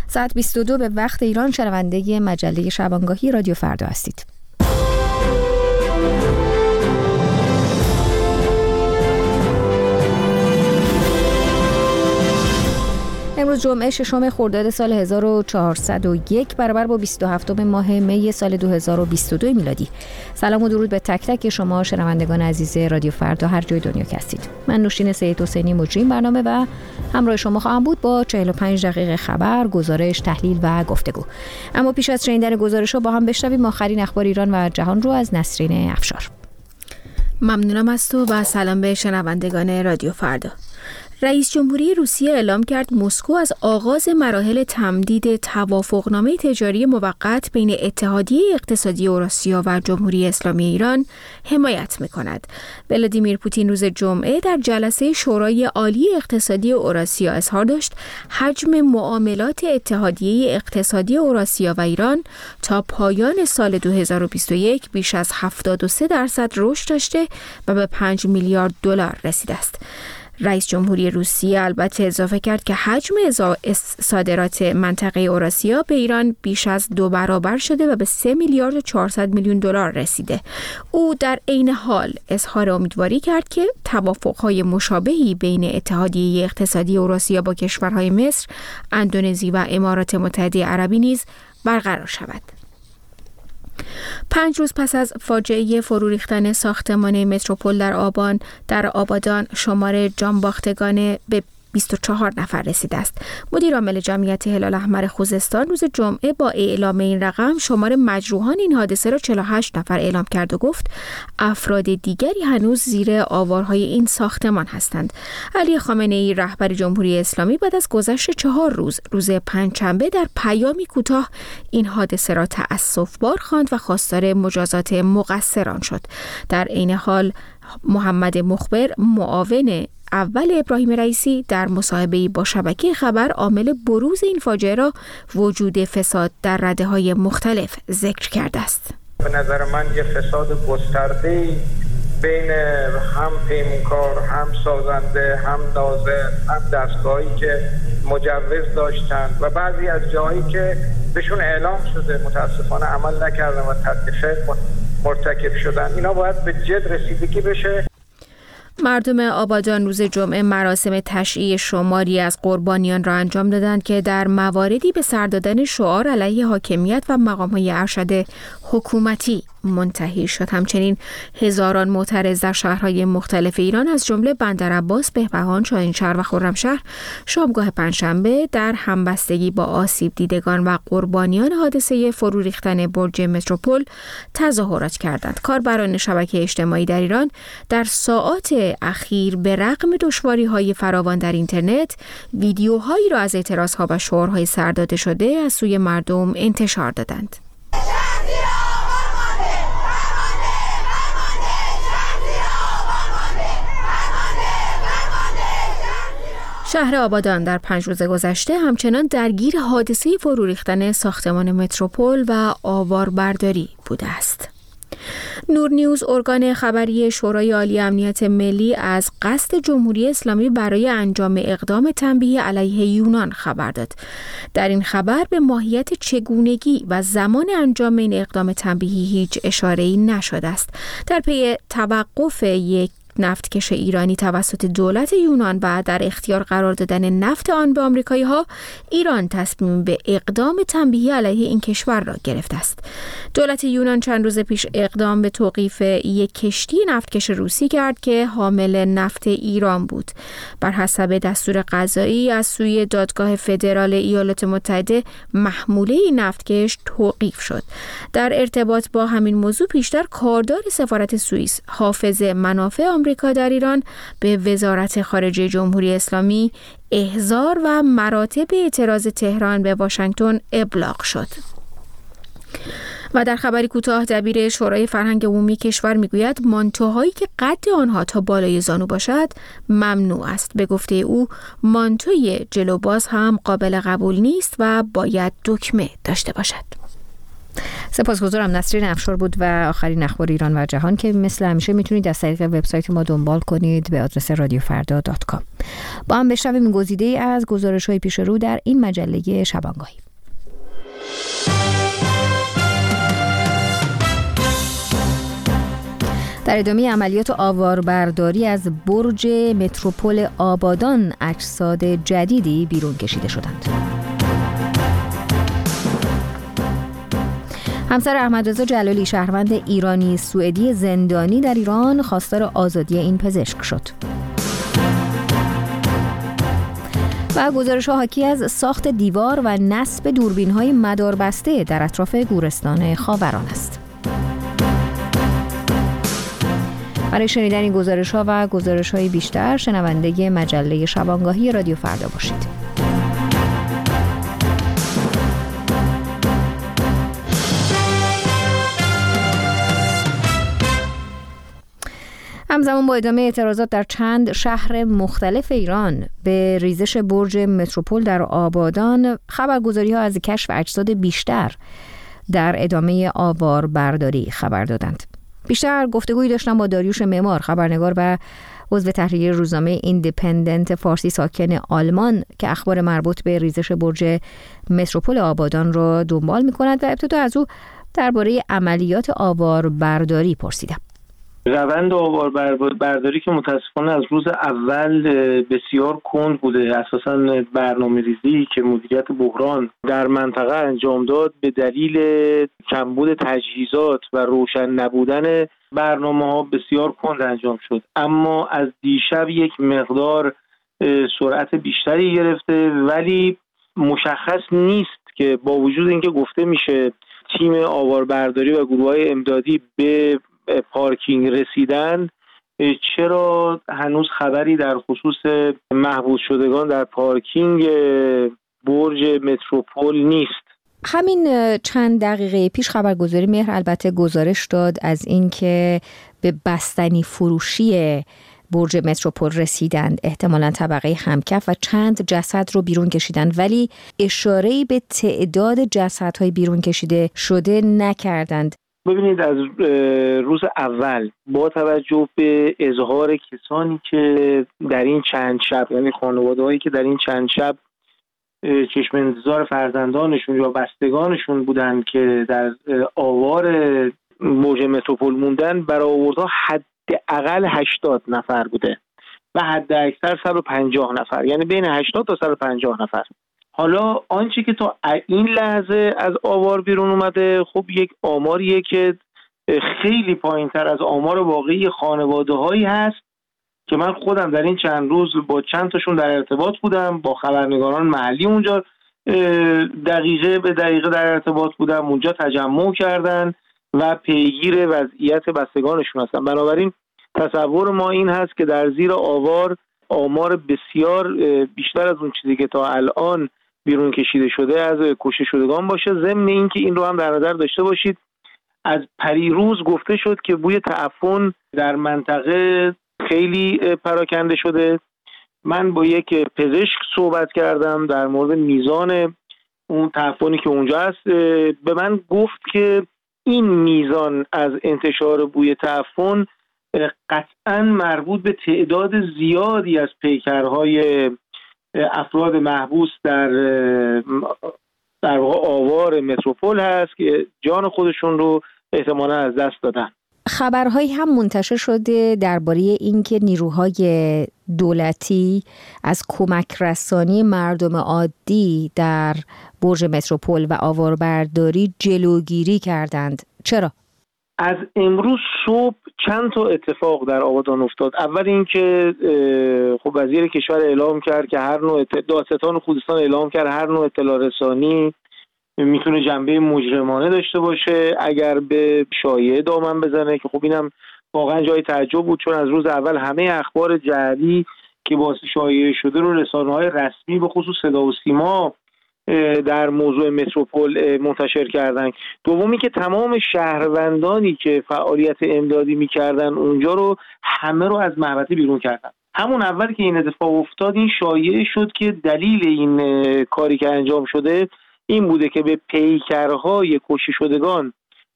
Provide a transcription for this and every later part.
ساعت 22 به وقت ایران شنونده مجله شبانگاهی رادیو فردا هستید. امروز جمعه 6 خرداد سال 1401 برابر با 27 ماه می سال 2022 میلادی. سلام و درود به تک تک شما شنوندگان عزیز رادیو فردا هر جای دنیا که هستید. من نوشین سید حسینی مجری برنامه و همراه شما خواهم بود با 45 دقیقه خبر، گزارش، تحلیل و گفتگو. اما پیش از شنیدن گزارش‌ها با هم بشنویم آخرین اخبار ایران و جهان رو از نسرین افشار. ممنونم از تو و سلام به شنوندگان رادیو فردا. رئیس جمهوری روسیه اعلام کرد مسکو از آغاز مراحل تمدید توافقنامه تجاری موقت بین اتحادیه اقتصادی اوراسیا و جمهوری اسلامی ایران حمایت می‌کند. ولادیمیر پوتین روز جمعه در جلسه شورای عالی اقتصادی اوراسیا اظهار داشت حجم معاملات اتحادیه اقتصادی اوراسیا و ایران تا پایان سال 2021 بیش از 73% رشد داشته و به 5 میلیارد دلار رسیده است. رئیس جمهوری روسیه البته اضافه کرد که حجم صادرات منطقه اوراسیا به ایران بیش از 2 برابر شده و به 3 میلیارد و 400 میلیون دلار رسیده. او در عین حال اظهار امیدواری کرد که توافق‌های مشابهی بین اتحادیه اقتصادی اوراسیا با کشورهای مصر، اندونزی و امارات متحده عربی نیز برقرار شود. 5 روز پس از فاجعه فرو ریختن ساختمان متروپول در آبادان شمار جانباختگان به 24 نفر رسیده است. مدیر عامل جمعیت هلال احمر خوزستان روز جمعه با اعلام این رقم شمار مجروحان این حادثه را 48 نفر اعلام کرد و گفت افراد دیگری هنوز زیر آوارهای این ساختمان هستند. علی خامنه‌ای رهبر جمهوری اسلامی بعد از گذشت 4 روز پنجشنبه در پیامی کوتاه این حادثه را تأسف‌بار خواند و خواستار مجازات مقصران شد. در عین حال محمد مخبر معاون اول ابراهیم رئیسی در مصاحبه‌ای با شبکه خبر عامل بروز این فاجعه را وجود فساد در رده‌های مختلف ذکر کرده است. به نظر من یه فساد گسترده‌ای بین هم پیمانکار، هم سازنده، هم ناظر، هم دستگاهی که مجوز داشتند و بعضی از جایی که بهشون اعلام شده متاسفانه عمل نکردن و تلفات مرتکب شدن، اینا باید به جد رسیدگی بشه. مردم آبادان روز جمعه مراسم تشییع شماری از قربانیان را انجام دادند که در مواردی به سر دادن شعار علیه حاکمیت و مقام‌های ارشد حکومتی منتهی شد. همچنین هزاران معترض در شهرهای مختلف ایران از جمله بندرعباس، بهبهان، شاهینشهر و خرمشهر شامگاه پنجشنبه در همبستگی با آسیب دیدگان و قربانیان حادثه فرو ریختن برج متروپول تظاهرات کردند. کاربران شبکه اجتماعی در ایران در ساعات اخیر به رغم دشواری‌های فراوان در اینترنت ویدیوهایی را از اعتراضها و شعارهای سرداده شده از سوی مردم انتشار دادند. شهر آبادان در 5 روز گذشته همچنان درگیر حادثه فرو ریختن ساختمان متروپول و آواربرداری بوده است. نور نیوز ارگان خبری شورای عالی امنیت ملی از قصد جمهوری اسلامی برای انجام اقدام تنبیهی علیه یونان خبر داد. در این خبر به ماهیت چگونگی و زمان انجام این اقدام تنبیهی هیچ اشاره‌ای نشده است. در پی توقف یک نفتکش ایرانی توسط دولت یونان و در اختیار قرار دادن نفت آن به آمریکایی‌ها، ایران تصمیم به اقدام تنبیهی علیه این کشور را گرفته است. دولت یونان چند روز پیش اقدام به توقیف یک کشتی نفتکش روسی کرد که حامل نفت ایران بود. بر حسب دستور قضایی از سوی دادگاه فدرال ایالات متحده محموله نفتکش توقیف شد. در ارتباط با همین موضوع پیشتر کاردار سفارت سوئیس حافظ منافع آمریکا در ایران به وزارت خارجه جمهوری اسلامی احضار و مراتب اعتراض تهران به واشنگتن ابلاغ شد. و در خبری کوتاه دبیر شورای فرهنگ عمومی کشور میگوید مانتوهایی که قد آنها تا بالای زانو باشد ممنوع است. به گفته او مانتوی جلوباز هم قابل قبول نیست و باید دکمه داشته باشد. سپاسگزارم. نسرین افشار بود و آخرین اخبار ایران و جهان که مثل همیشه میتونید از طریق وبسایت ما دنبال کنید به آدرس radiofarda.com. با هم بشنویم گزیده‌ای از گزارش‌های پیش رو در این مجله شبانگاهی. در ادامه عملیات آواربرداری از برج متروپول آبادان اجساد جدیدی بیرون کشیده شدند. همسر احمدرضا جلالی شهروند ایرانی سوئدی زندانی در ایران خواستار آزادی این پزشک شد. و گزارش‌ها حاکی از ساخت دیوار و نصب دوربین‌های مداربسته در اطراف گورستان خاوران است. برای شنیدن این گزارش‌ها و گزارش‌های بیشتر شنونده مجله شبانگاهی رادیو فردا باشید. همزمان با ادامه اعتراضات در چند شهر مختلف ایران به ریزش برج متروپول در آبادان، خبرگزاری‌ها از کشف اجساد بیشتر در ادامه آواربرداری خبر دادند. بیشتر گفتگویی داشتم با داریوش معمار، خبرنگار و عضو تحریریه روزنامه ایندیپندنت فارسی ساکن آلمان که اخبار مربوط به ریزش برج متروپول آبادان را دنبال می‌کند و ابتدا از او درباره عملیات آواربرداری پرسیدم. روند آواربرداری که متاسفانه از روز اول بسیار کند بوده، اساساً برنامه‌ریزی که مدیریت بحران در منطقه انجام داد به دلیل کمبود تجهیزات و روشن نبودن برنامه‌ها بسیار کند انجام شد. اما از دیشب یک مقدار سرعت بیشتری گرفته، ولی مشخص نیست که با وجود اینکه گفته میشه تیم آواربرداری و گروه‌های امدادی به پارکینگ رسیدن، چرا هنوز خبری در خصوص محبوس شدگان در پارکینگ برج متروپول نیست؟ همین چند دقیقه پیش خبرگزاری مهر البته گزارش داد از اینکه به بستنی فروشی برج متروپول رسیدند، احتمالاً طبقه همکف، و چند جسد رو بیرون کشیدند، ولی اشاره‌ای به تعداد جسدهای بیرون کشیده شده نکردند. ببینید، از روز اول با توجه به اظهار کسانی که در این چند شب، یعنی خانواده‌هایی که در این چند شب چشم انتظار فرزندانشون یا بستگانشون بودن که در آوار برج متروپول موندن، برآوردها حداقل 80 نفر بوده و حد اکثر 150 نفر، یعنی بین 80 تا 150 نفر. حالا آنچه که تا این لحظه از آوار بیرون اومده، خب یک آماریه که خیلی پایین‌تر از آمار واقعی خانواده‌هایی هست که من خودم در این چند روز با چند تاشون در ارتباط بودم، با خبرنگاران محلی اونجا دقیقه به دقیقه در ارتباط بودم، اونجا تجمع کردن و پیگیر وضعیت بستگانشون هستن. بنابراین تصور ما این هست که در زیر آوار آمار بسیار بیشتر از اون چیزی که تا الان بیرون کشیده شده از کشته شدگان باشه. ضمن اینکه این رو هم در نظر داشته باشید، از پریروز گفته شد که بوی تعفن در منطقه خیلی پراکنده شده. من با یک پزشک صحبت کردم در مورد میزان اون تعفنی که اونجا هست. به من گفت که این میزان از انتشار بوی تعفن قطعاً مربوط به تعداد زیادی از پیکرهای افراد محبوس در واقع آوار متروپول هست که جان خودشون رو احتمالاً از دست دادن. خبرهایی هم منتشر شده درباره اینکه نیروهای دولتی از کمک رسانی مردم عادی در برج متروپول و آواربرداری جلوگیری کردند. چرا؟ از امروز صبح چند تا اتفاق در آبادان افتاد. اول اینکه خب وزیر کشور اعلام کرد که هر نوع دادستان خوزستان اعلام کرد هر نوع اطلاع رسانی میتونه جنبه مجرمانه داشته باشه اگر به شایعه دامن بزنه، که خب اینم واقعا جای تعجب بود، چون از روز اول همه اخبار جعلی که باعث شایعه شده رو رسانه‌های رسمی به خصوص صدا و سیما در موضوع متروپول منتشر کردن. دومی که تمام شهروندانی که فعالیت امدادی میکردن اونجا رو همه رو از محوطه بیرون کردن. همون اول که این اتفاق افتاد این شایعه شد که دلیل این کاری که انجام شده این بوده که به پیکرهای کشته شدگان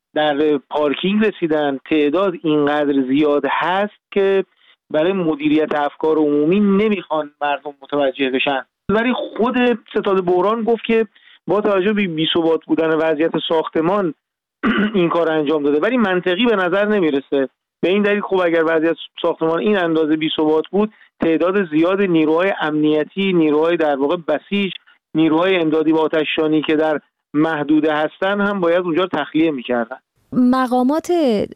در پارکینگ رسیدن. تعداد اینقدر زیاد هست که برای مدیریت افکار عمومی نمیخوان مردم متوجه بشن. ولی خود ستاد بحران گفت که با توجه به بی‌ثبات بودن وضعیت ساختمان این کار انجام داده، ولی منطقی به نظر نمیرسه. به این دلیل خب اگر وضعیت ساختمان این اندازه بی‌ثبات بود، تعداد زیاد نیروهای امنیتی، نیروهای در واقع بسیج، نیروهای امدادی و آتش‌نشانی که در محدوده هستن هم باید اونجا رو تخلیه می‌کردن. مقامات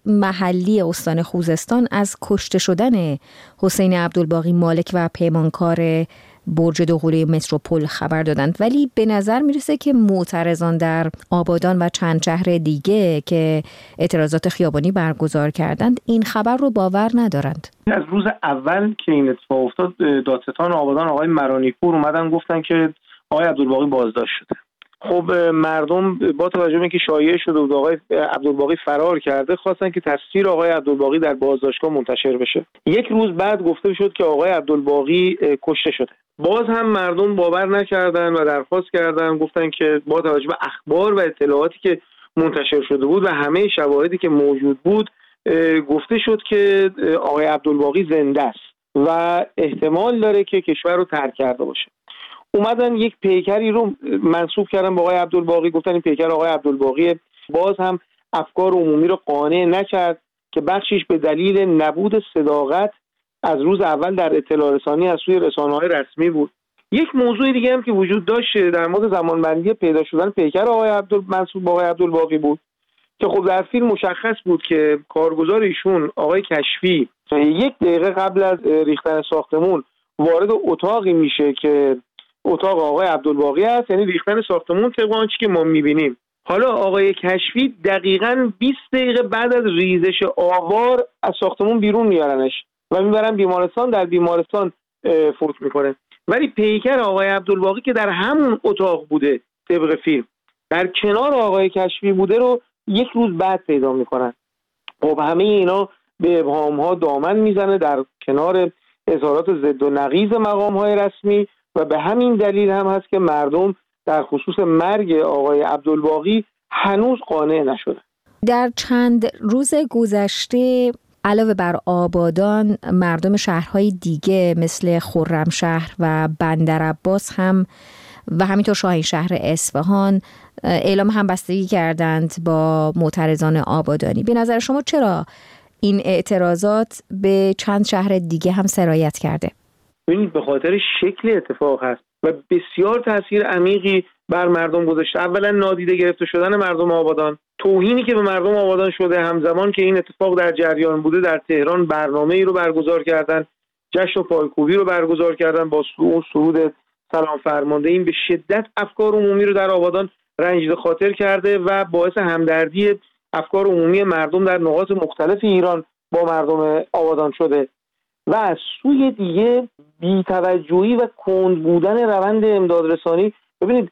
محلی استان خوزستان از کشته شدن حسین عبدالباقی مالک و پیمانکار برج دوقلوی متروپول خبر دادند، ولی به نظر میرسه که معترضان در آبادان و چند شهر دیگه که اعتراضات خیابانی برگزار کردند این خبر رو باور ندارند. از روز اول که این اتفاق افتاد، دادستان آبادان آقای مرانی‌پور اومدن گفتن که آقای عبدالباقی بازداشت شده. خب مردم با توجه به اینکه شایعه شده بود آقای عبدالباقی فرار کرده، خواستن که تصویر آقای عبدالباقی در بازداشتگاه منتشر بشه. یک روز بعد گفته شد که آقای عبدالباقی کشته شده. باز هم مردم باور نکردن و درخواست کردن، گفتن که با توجه به اخبار و اطلاعاتی که منتشر شده بود و همه شواهدی که موجود بود، گفته شد که آقای عبدالباقی زنده است و احتمال داره که کشور رو ترک کرده باشه. اومدن یک پیکری رو منسوب کردن به آقای عبدالباقی، گفتن این پیکر آقای عبدالباقی. باز هم افکار عمومی رو قانع نکرد که بخشش به دلیل نبود صداقت از روز اول در اطلاع رسانی از سوی رسانه‌های رسمی بود. یک موضوع دیگه هم که وجود داشت در مورد زمانبندی پیدا شدن پیکر آقای منسوب به آقای عبدالباقی بود که خب در فیلم مشخص بود که کارگزار ایشون آقای کشفی 1 دقیقه قبل از ریختن ساختمون وارد اتاقی میشه که اتاق آقای عبدالباقی است، یعنی ریختن ساختمون طبق آنچه که ما میبینیم. حالا آقای کشفی دقیقاً 20 دقیقه بعد از ریزش آوار از ساختمون بیرون میارنش و میبرن بیمارستان، در بیمارستان فوت میکنه. ولی پیکر آقای عبدالباقی که در همون اتاق بوده طبق فیلم، در کنار آقای کشفی بوده رو 1 روز بعد پیدا میکنن. خب همه اینا به ابهام‌ها دامن میزنه در کنار اظهارات ضد و نقیض مقام‌های رسمی و به همین دلیل هم هست که مردم در خصوص مرگ آقای عبدالباقی هنوز قانع نشدن. در چند روز گذشته علاوه بر آبادان، مردم شهرهای دیگه مثل خرمشهر و بندرعباس هم و همینطور شاهینشهر اصفهان اعلام همبستگی کردند با معترضان آبادانی. به نظر شما چرا این اعتراضات به چند شهر دیگه هم سرایت کرده؟ ببینید به خاطر شکل اتفاق هست و بسیار تاثیر عمیقی بر مردم گذاشته. اولا نادیده گرفته شدن مردم آبادان، توهینی که به مردم آبادان شده، همزمان که این اتفاق در جریان بوده در تهران برنامه‌ای رو برگزار کردن، جشن و پایکوبی رو برگزار کردن با سرود سلام فرمانده. این به شدت افکار عمومی رو در آبادان رنجیده خاطر کرده و باعث همدردی افکار عمومی مردم در نقاط مختلف ایران با مردم آبادان شده. و از سوی دیگه بی‌توجهی و کند بودن روند امدادرسانی. ببینید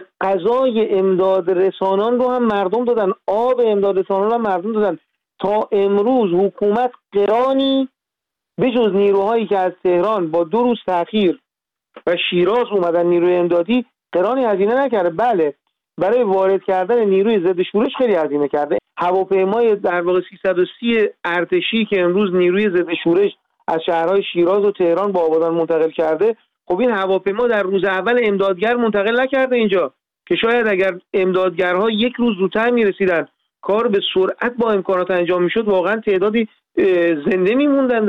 غذای امدادرسانان رو هم مردم دادن، آب امدادرسانان رو هم مردم دادن. تا امروز حکومت قرانی به جز نیروهایی که از تهران با 2 روز تأخیر و شیراز اومدن نیروی امدادی، قرانی هزینه نکرده. بله برای وارد کردن نیروی ضد شورش خیلی هزینه کرده. هواپیمای در واقع 330 ارتشی که امروز نیروی ضد شورش از شهرهای شیراز و تهران با آبادان منتقل کرده، خب این هواپیما در روز اول امدادگر منتقل نکرده اینجا که شاید اگر امدادگرها 1 روز زودتر میرسیدن، کار به سرعت با امکانات انجام میشد، واقعا تعدادی زنده میموندن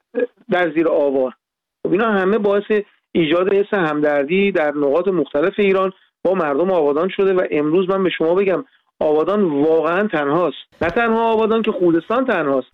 در زیر آوار. خب اینا همه باعث ایجاد حس همدردی در نقاط مختلف ایران با مردم آبادان شده و امروز من به شما بگم آبادان واقعا تنهاست. نه تنها آبادان که خوزستان تنهاست.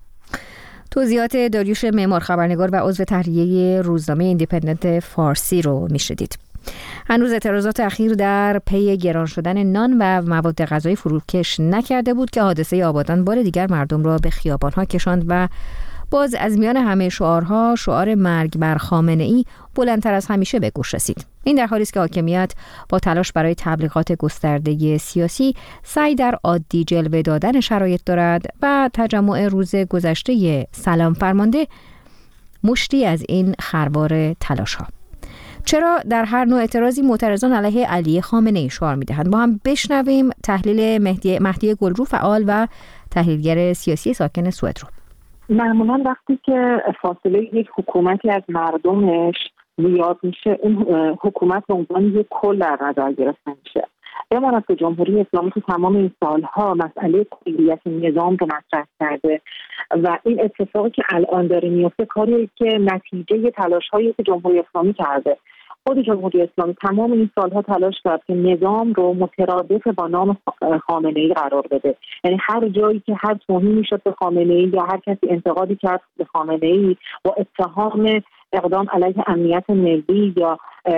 توضیحات داریوش معمار، خبرنگار و عضو تهیه روزنامه ایندیپندنت فارسی رو میشنیدید. هنوز اعتراضات اخیر در پی گران شدن نان و مواد غذایی فروکش نکرده بود که حادثه آبادان بار دیگر مردم را به خیابان‌ها کشاند و باز از میان همه شعارها شعار مرگ بر خامنه‌ای بلندتر از همیشه به گوش رسید. این در حالی است که حاکمیت با تلاش برای تبلیغات گسترده سیاسی سعی در عادی جلوه دادن شرایط دارد و تجمع روز گذشته سلام فرمانده مشتی از این خروار تلاش‌ها. چرا در هر نوع اعتراضی معترضان علیه علی خامنه‌ای شعار می‌دهند؟ با هم بشنویم تحلیل مهدی گلرو، فعال و تحلیلگر سیاسی ساکن سوئد رو. معمولا وقتی که فاصله یک حکومتی از مردمش زیاد میشه، اون حکومت به عنوان یک کل در نظر گرفته میشه. بماند که جمهوری اسلامی تو تمام این سالها مسئله کلیت نظام رو مطرح کرده و این اتفاقی که الان داره میفته کاریه که نتیجه تلاش‌هایی که جمهوری اسلامی کرده. خود جمهوری اسلامی تمام این سالها تلاش کرد که نظام رو مترادف با نام خامنه‌ای قرار بده. یعنی هر جایی که هر توهینی شد به خامنه‌ای یا هر کسی انتقادی کرد به خامنه‌ای با اتهام اقدام علیه امنیت ملی یا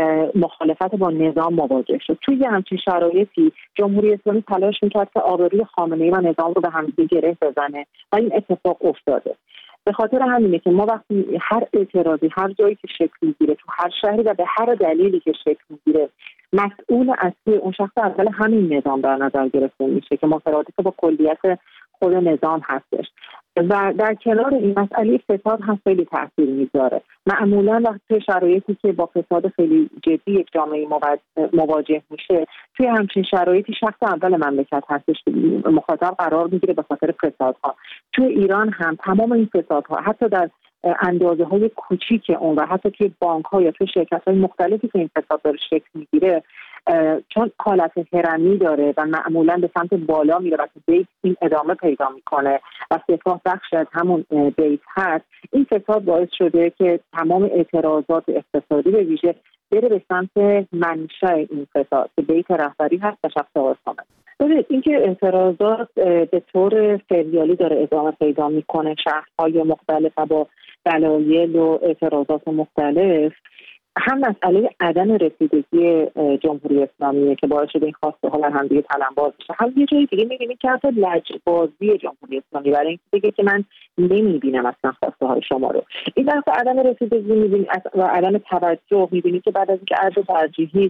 مخالفت با نظام مواجه شد. توی همچین شرایطی جمهوری اسلامی تلاش میکرد که آبروی خامنه‌ای و نظام رو به هم گره بزنه و این اتفاق افتاده. به خاطر همینه که ما وقتی هر اعتراضی هر جایی که شکل میگیره تو هر شهری و به هر دلیلی که شکل میگیره مسئول اصلی اون شخص اول همین نظام در نظر گرفته میشه که مترادف با کلیت خود نظام هستش و در کنار این مسئله فساد هم خیلی تاثیر میذاره. معمولا وقتی شرایطی که با فساد خیلی جدی یک جامعه مواجه میشه، توی همچین شرایطی شخص اول مملکت هستش که مخاطب قرار میگیره به خاطر فسادها. توی ایران هم تمام این فسادها حتی در اندازه های کوچیک اون و حتی توی بانک ها یا توی شرکت های مختلفی که این فساد داره شکل میگیره، چون حالت هرمی داره و معمولا به سمت بالا میره و بیت این ادامه پیدا میکنه و سپاه بخش از همون بیت هست، این فساد باعث شده که تمام اعتراضات اقتصادی به ویژه بره به سمت منشأ این فساد که بیت رهبری هست و شخص آقای خامنه‌ای. ببینید اینکه اعتراضات به طور سریالی داره ادامه پیدا میکنه شهرهای مختلف و با دلایل و اعتراضات مختلف، هم مسئله عدم رسیدگی جمهوری اسلامیه که باعث شده این خواسته ها هم دیگه تلمبار بشه. هم یه جایی دیگه می‌بینیم که حتی لجبازی جمهوری اسلامی برای اینکه بگه که من نمی‌بینم اصلا خواسته های شما رو. این بحث عدم رسیدگی می‌بینیم و عدم توجه می‌بینیم که بعد از اینکه ارز ترجیحی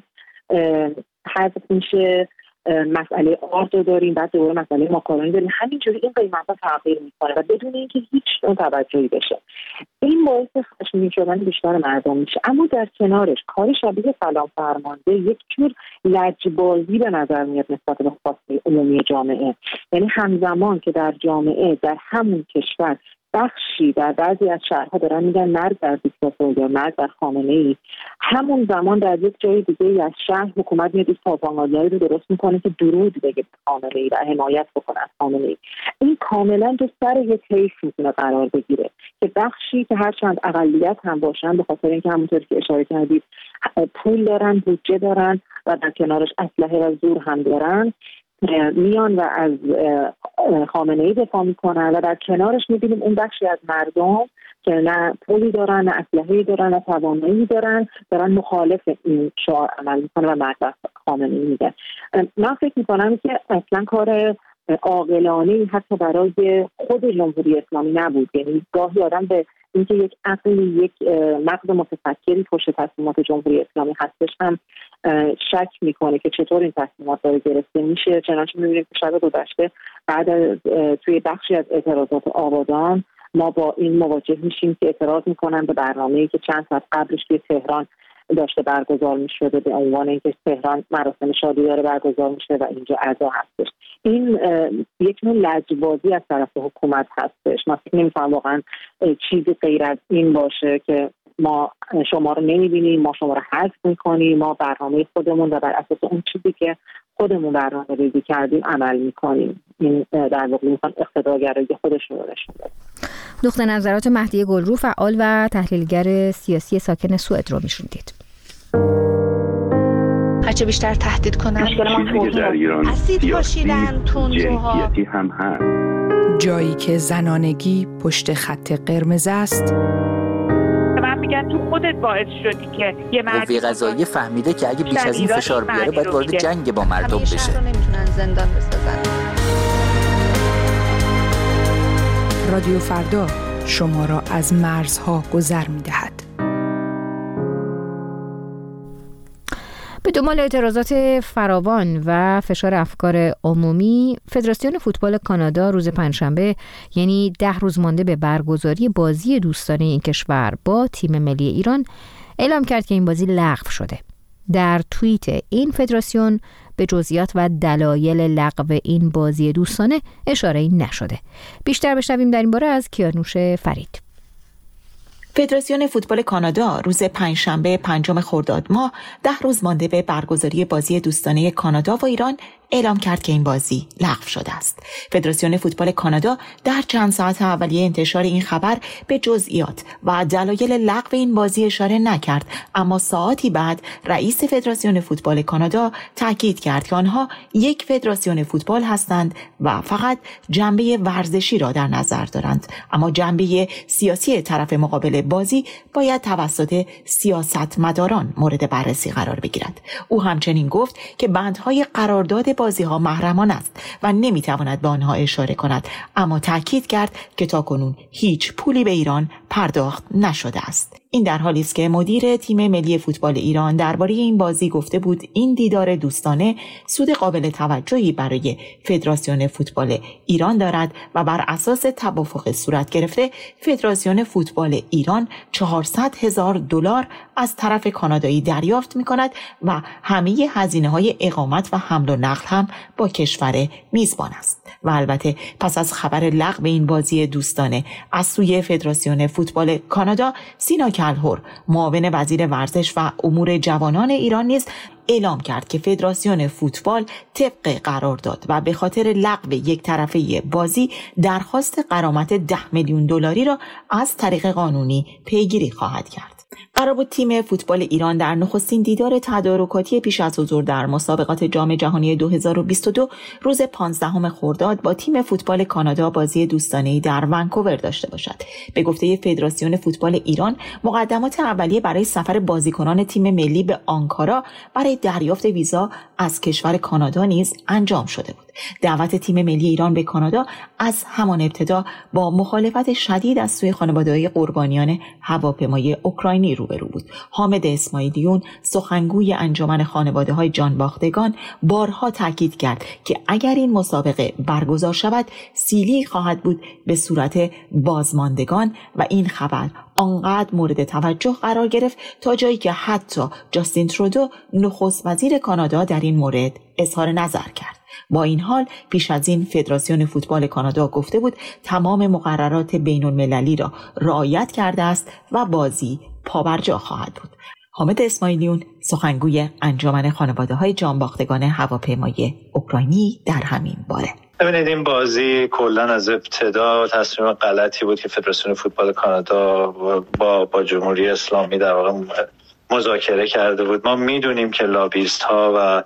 حذف میشه، مسئله آرد رو داریم، بعد دوباره مسئله ماکارونی داریم، همینجوری این قیمت‌ها تغییر میکنه و بدون اینکه هیچ نوع توجهی بشه. این باعث خشمگین شدن بیشتر مردم میشه. اما در کنارش کار شبیه سلام فرمانده یک جور لجبازی به نظر میاد نسبت به خواسته عمومی جامعه. یعنی همزمان که در جامعه در همون کشور بخشی در بعضی از شهرها دارن میگن مرگ بر دیکتاتور یا مرگ بر خامنه‌ای، همون زمان در یک جای دیگه از شهر حکومت میاد پروپاگاندایی رو درست میکنه که درود بگه به خامنه‌ای و حمایت بکنه از خامنه‌ای. این کاملا تو سر یک حیف میتونه قرار بگیره که بخشی که هرچند اقلیت هم باشن به خاطر اینکه همونطوری که اشاره کردید پول دارن، بودجه دارن و در کنارش اسلحه و زور هم دارن، میان و از خامنه‌ای دفاع میکنن و در کنارش میبینیم اون بخشی از مردم که نه پولی دارن، نه اسلحه‌ای دارن، نه توانایی دارن مخالف این شعار عمل میکنن و مرگ بر خامنه‌ای میگن. من فکر میکنم که اصلا کار عاقلانه‌ای حتی برای خود جمهوری اسلامی نبود. یعنی گاهی آدم به اینکه یک عقل، یک مغز متفکری پشت تصمیمات جمهوری اسلامی هستش هم شک میکنه که چطور این تصمیمات داره گرفته میشه. چنانچه میبینیم که شب گذشته بعد از توی بخشی از اعتراضات آبادان ما با این مواجه میشیم که اعتراض میکنن به برنامه‌ای که چند ساعت قبلش توی تهران داشته برگزار میشده به عنوان اینکه تهران مراسم شادی داره برگزار میشه و اینجا عزا هستش. این یک نوع لجبازی از طرف حکومت هستش. من فکر نمی‌کنم واقعا چیزی غیر از این باشه که ما شما رو نمی‌بینیم، ما شما رو حذف می‌کنیم، ما برنامه خودمون و بر اساس اون چیزی که خودمون برنامه‌ریزی کردیم عمل می‌کنیم. این در واقع می‌خوان اقتدارگرایی خودشون رو نشون بدن. نقطه نظرات مهدی گلرو، فعال و تحلیلگر سیاسی ساکن سوئد رو میشنیدید. هرچه بیشتر تهدید کنن اسید پاشیدن تندروها هم هست. جایی که زنانگی پشت خط قرمز است، من میگن تو خودت باعث شدی که یه قوه قضاییه فهمیده که اگه بیش از این فشار بیاره باید وارد جنگ با مردم بشه. نمیتونن زندان بسازن. رادیو فردا شما را از مرزها گذر می‌دهد. به دنبال اعتراضات فراوان و فشار افکار عمومی، فدراسیون فوتبال کانادا روز پنجشنبه، یعنی 10 روز مانده به برگزاری بازی دوستانه این کشور با تیم ملی ایران، اعلام کرد که این بازی لغو شده. در توییت این فدراسیون به جزئیات و دلایل لغو این بازی دوستانه اشاره‌ای نشده. بیشتر بشنویم در این باره از کیانوش فرید. فدراسیون فوتبال کانادا روز پنجشنبه 5 خرداد ماه 10 روز مانده به برگزاری بازی دوستانه کانادا و ایران اعلام کرد که این بازی لغو شده است. فدراسیون فوتبال کانادا در چند ساعت اولیه انتشار این خبر به جزئیات و دلایل لغو این بازی اشاره نکرد، اما ساعتی بعد رئیس فدراسیون فوتبال کانادا تاکید کرد که آنها یک فدراسیون فوتبال هستند و فقط جنبه ورزشی را در نظر دارند، اما جنبه سیاسی طرف مقابل بازی باید توسط سیاستمداران مورد بررسی قرار بگیرد. او همچنین گفت که بندهای قرارداد بازی‌ها محرمانه است و نمی‌تواند به آنها اشاره کند، اما تاکید کرد که تاکنون هیچ پولی به ایران پرداخت نشده است. این در حالی است که مدیر تیم ملی فوتبال ایران درباره این بازی گفته بود این دیدار دوستانه سود قابل توجهی برای فدراسیون فوتبال ایران دارد و بر اساس توافق صورت گرفته فدراسیون فوتبال ایران $400,000 از طرف کانادایی دریافت می‌کند و همه هزینه‌های اقامت و حمل و نقل هم با کشور میزبان است. و البته پس از خبر لغو این بازی دوستانه از سوی فدراسیون فوتبال کانادا، سینا کلهر معاون وزیر ورزش و امور جوانان ایران نیز اعلام کرد که فدراسیون فوتبال طبق قرارداد و به خاطر لغو یک طرفه بازی درخواست غرامت $10 میلیون را از طریق قانونی پیگیری خواهد کرد. قرار بود تیم فوتبال ایران در نخستین دیدار تدارکاتی پیش از حضور در مسابقات جام جهانی 2022 روز 15 خرداد با تیم فوتبال کانادا بازی دوستانه‌ای در ونکوور داشته باشد. به گفته فدراسیون فوتبال ایران، مقدمات اولیه برای سفر بازیکنان تیم ملی به آنکارا برای دریافت ویزا از کشور کانادا نیز انجام شده بود. دعوت تیم ملی ایران به کانادا از همان ابتدا با مخالفت شدید از سوی خانواده‌های قربانیان هواپیمای اوکراینی روبرو بود. حامد اسماعیلیون، سخنگوی انجمن خانواده‌های جانباختگان، بارها تاکید کرد که اگر این مسابقه برگزار شود سیلی خواهد بود به صورت بازماندگان و این خبر آنقدر مورد توجه قرار گرفت تا جایی که حتی جاستین ترودو نخست وزیر کانادا در این مورد اظهار نظر کرد. با این حال پیش از این فدراسیون فوتبال کانادا گفته بود تمام مقررات بین المللی را رعایت کرده است و بازی پابرجا خواهد بود. حامد اسماعیلیون، سخنگوی انجمن خانواده‌های جانباختگان هواپیمای اوکراینی در همین باره: ببینید این بازی کلا از ابتدا تصمیم غلطی بود که فدراسیون فوتبال کانادا با جمهوری اسلامی در واقع مذاکره کرده بود. ما میدونیم که لابیست ها و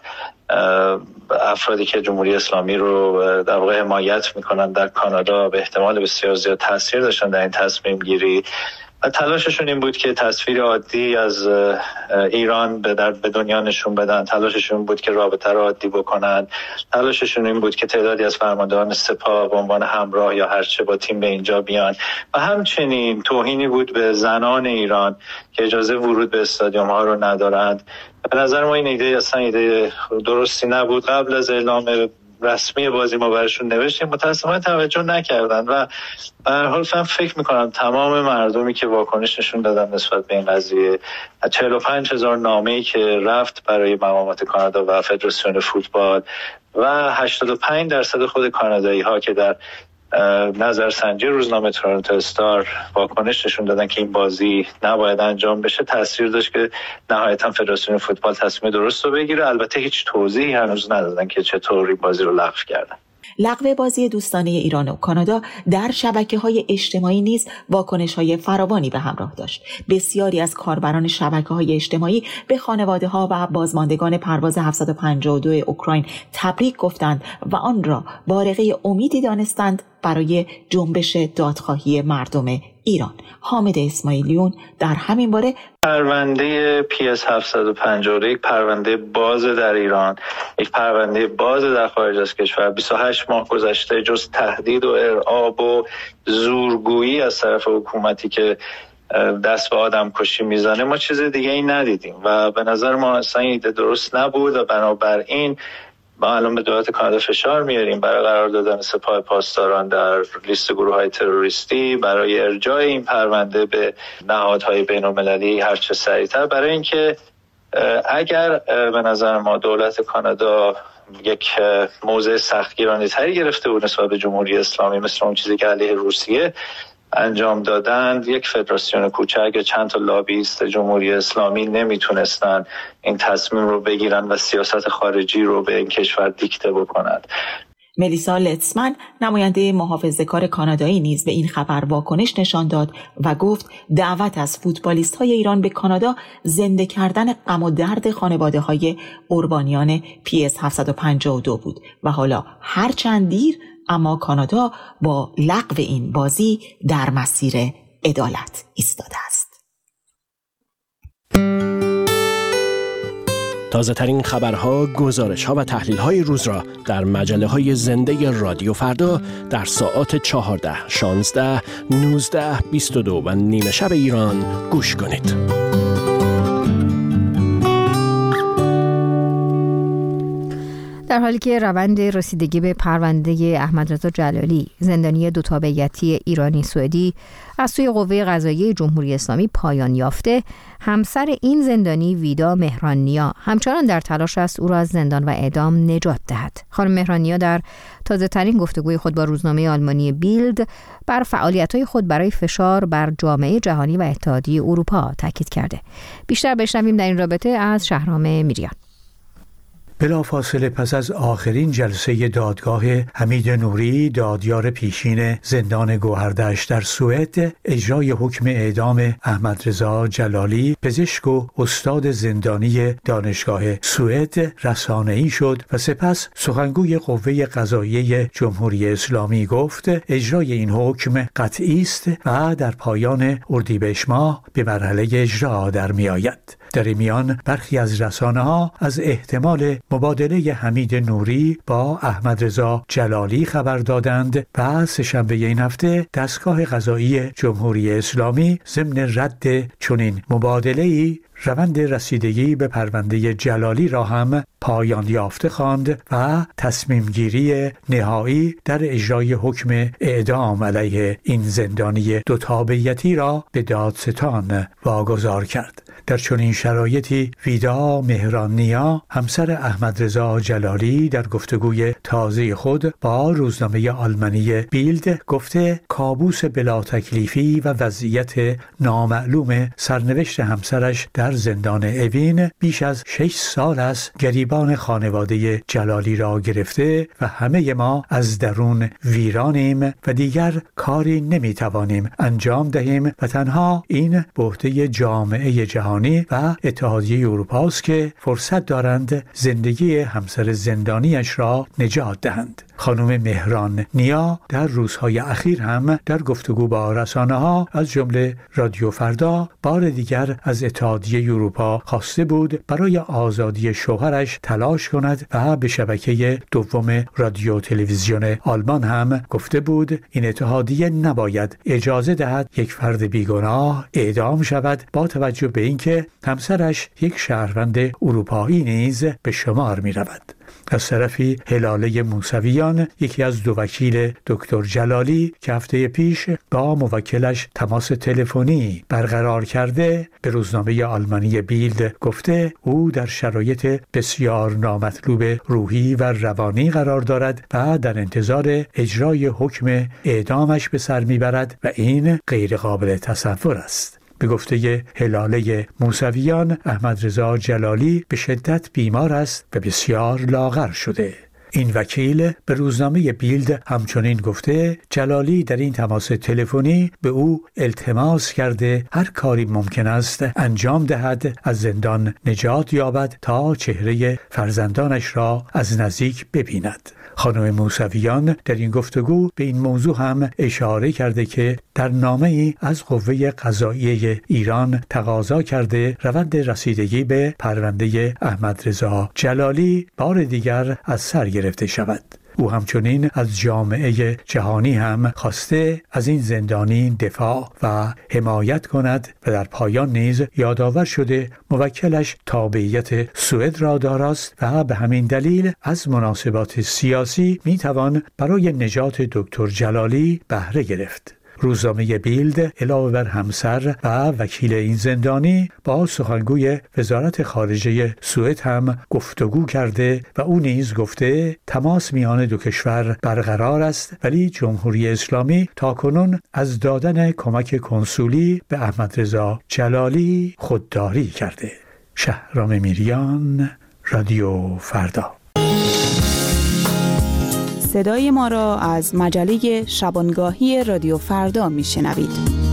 افرادی که جمهوری اسلامی رو در واقع حمایت میکنن در کانادا به احتمال بسیار زیاد تاثیر داشتن در این تصمیم گیری و تلاششون این بود که تصویر عادی از ایران به دنیا نشون بدن، تلاششون بود که رابطه رو عادی بکنن، تلاششون این بود که تعدادی از فرماندهان سپاه به عنوان همراه یا هرچه با تیم به اینجا بیان و همچنین توهینی بود به زنان ایران که اجازه ورود به استادیوم ها رو ندارند. به نظر ما این ایده اصلا ایده درستی نبود. قبل از اعلام رسمی بازی ما براشون نوشتیم، متأسفانه توجه نکردن و به هر حال فکر میکنم تمام مردمی که واکنش نشون دادن نسبت به این قضیه، 45,000 نامه‌ای که رفت برای مقامات کانادا و فدراسیون فوتبال و 85% خود کانادایی ها که در نظرسنجی روزنامه تورنتو استار واکنش نشون دادن که این بازی نباید انجام بشه، تاثیر داشت که نهایتا فدراسیون فوتبال تصمیم درست رو بگیره. البته هیچ توضیحی هنوز ندادن که چطوری بازی رو لغو کردن. لغو بازی دوستانه ایران و کانادا در شبکه‌های اجتماعی نیز واکنش‌های فراوانی به همراه داشت. بسیاری از کاربران شبکه‌های اجتماعی به خانواده‌ها و بازماندگان پرواز 752 اوکراین تبریک گفتند و آن را بارقه امیدی دانستند برای جنبش دادخواهی مردم ایران. حامد اسماعیلیون در همین باره: پرونده PS 752 یک پرونده باز در ایران، یک پرونده باز در خارج از کشور. 28 ماه گذشته جز تهدید و ارعاب و زورگویی از طرف حکومتی که دست به آدم کشی میزنه ما چیز دیگه ای ندیدیم و به نظر ما اصلا ایده درست نبود و بنابراین ما الان به دولت کانادا فشار میاریم برای قرار دادن سپاه پاسداران در لیست گروه‌های تروریستی، برای ارجاع این پرونده به نهادهای بین‌المللی هر چه سریعتر، برای اینکه اگر به نظر ما دولت کانادا یک موضع سختگیرانه‌تری گرفته بود نسبت به جمهوری اسلامی، مثل اون چیزی که علیه روسیه انجام دادند، یک فدراسیون کوچک یا چند تا لابیست جمهوری اسلامی نمیتونستن این تصمیم رو بگیرن و سیاست خارجی رو به این کشور دیکته بکنند. ملیسا لتسمن، نماینده محافظه‌کار کانادایی، نیز به این خبر واکنش نشان داد و گفت دعوت از فوتبالیست‌های ایران به کانادا زنده کردن غم و درد خانواده‌های قربانیان PS 752 بود و حالا هر چند دیر اما کانادا با لغو این بازی در مسیر عدالت ایستاده است. تازه‌ترین خبرها، گزارش‌ها و تحلیل‌های روز را در مجله‌های زنده رادیو فردا در ساعات 14، 16، 19، 22 و نیمه شب ایران گوش کنید. در حالی که روند رسیدگی به پرونده احمدرضا جلالی، زندانی دو تابعیتی ایرانی سوئدی، از سوی قوه قضاییه جمهوری اسلامی پایان یافته، همسر این زندانی ویدا مهران‌نیا همچنان در تلاش است او را از زندان و اعدام نجات دهد. خانم مهران‌نیا در تازه‌ترین گفتگوی خود با روزنامه آلمانی بیلد بر فعالیت‌های خود برای فشار بر جامعه جهانی و اتحادیه اروپا تاکید کرده. بیشتر بشنویم در این رابطه از شهرام میریان. بلافاصله پس از آخرین جلسه دادگاه حمید نوری، دادیار پیشین زندان گوهردشت در سوئد، اجرای حکم اعدام احمدرضا جلالی، پزشک و استاد زندانی دانشگاه سوئد، رسانه‌ای شد و سپس سخنگوی قوه قضاییه جمهوری اسلامی گفت اجرای این حکم قطعی است و در پایان اردیبهشت ماه به مرحله اجرا در می‌آید. در این میان برخی از رسانه‌ها از احتمال مبادله حمید نوری با احمدرضا جلالی خبر دادند و سه‌شنبه این هفته دستگاه قضایی جمهوری اسلامی ضمن رد چنین مبادله‌ای روند رسیدگی به پرونده جلالی را هم پایان یافته خواند و تصمیم گیری نهایی در اجرای حکم اعدام علیه این زندانی دو تابعیتی را به دادستان واگذار کرد. در چنین شرایطی ویدا مهران‌نیا، همسر احمدرضا جلالی، در گفتگوی تازه خود با روزنامه آلمانی بیلد گفته کابوس بلا تکلیفی و وضعیت نامعلوم سرنوشت همسرش در زندان اوین بیش از 6 سال است گریبان خانواده جلالی را گرفته و همه ما از درون ویرانیم و دیگر کاری نمیتوانیم انجام دهیم و تنها این بحته جامعه جهانی و اتحادیه اروپا است که فرصت دارند زندگی همسر زندانیش را نجات دهند. خانم مهران نیا در روزهای اخیر هم در گفتگو با رسانه‌ها از جمله رادیو فردا بار دیگر از اتحادیه اروپا خواسته بود برای آزادی شوهرش تلاش کند و به شبکه دوم رادیو تلویزیون آلمان هم گفته بود این اتحادیه نباید اجازه دهد یک فرد بیگناه اعدام شود با توجه به اینکه همسرش یک شهروند اروپایی نیز به شمار می رود. از طرفی هلاله موسویان، یکی از دو وکیل دکتر جلالی که هفته پیش با موکلش تماس تلفنی برقرار کرده، به روزنامه آلمانی بیلد گفته او در شرایط بسیار نامطلوب روحی و روانی قرار دارد و در انتظار اجرای حکم اعدامش به سر میبرد و این غیر قابل تصور است. به گفته هلاله موسویان، احمدرضا جلالی به شدت بیمار است و بسیار لاغر شده. این وکیل به روزنامه بیلد همچنین گفته جلالی در این تماس تلفنی به او التماس کرده هر کاری ممکن است انجام دهد از زندان نجات یابد تا چهره فرزندانش را از نزدیک ببیند. خانم موسویان در این گفتگو به این موضوع هم اشاره کرده که در نامه‌ای از قوه قضاییه ایران تقاضا کرده روند رسیدگی به پرونده احمدرضا جلالی بار دیگر از سر گرفته شود. او همچنین از جامعه جهانی هم خواسته از این زندانی دفاع و حمایت کند و در پایان نیز یادآور شده موکلش تابعیت سوئد را داراست و به همین دلیل از مناسبات سیاسی میتوان برای نجات دکتر جلالی بهره گرفت. روزنامه بیلد علاوه بر همسر و وکیل این زندانی با سخنگوی وزارت خارجه سوئد هم گفتگو کرده و او نیز گفته تماس میان دو کشور برقرار است، ولی جمهوری اسلامی تاکنون از دادن کمک کنسولی به احمدرضا جلالی خودداری کرده. شهرام میریان، رادیو فردا. صدای ما را از مجله شبانگاهی رادیو فردا میشنوید.